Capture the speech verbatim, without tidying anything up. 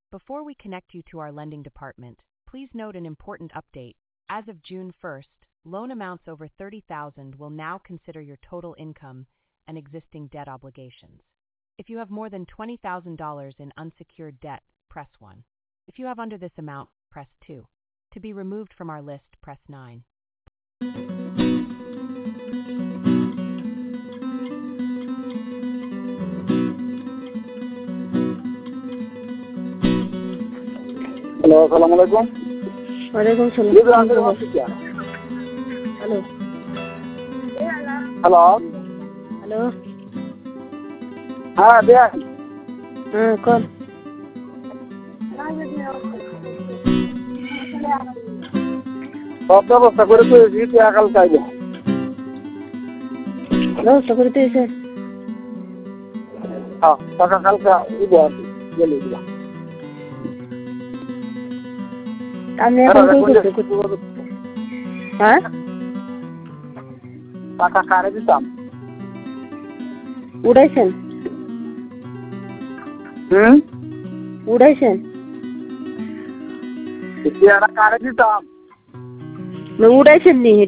Before we connect you to our lending department, please note an important update. As of June first, loan amounts over thirty thousand dollars will now consider your total income and existing debt obligations. If you have more than twenty thousand dollars in unsecured debt, press one. If you have under this amount, press two. To be removed from our list, press nine. Hello, assalamu alaikum. Walaikum salam. This is Andrew Hospital. Hello. Hello. Hello. हाँ भैया हाँ कौन? सब व्यवस्था করে তো জিতে আকাল কাইলে ব্যবস্থা করে দিয়েছে। হ্যাঁ টাকা কালকা দিব গেলে দিবা আমি এখন কই করতে? হ্যাঁ টাকা কারে দিতাম উড়াইছেন? হুম উড়াইছেন? টাকা কারে দিতাম না উড়াইছেন নি?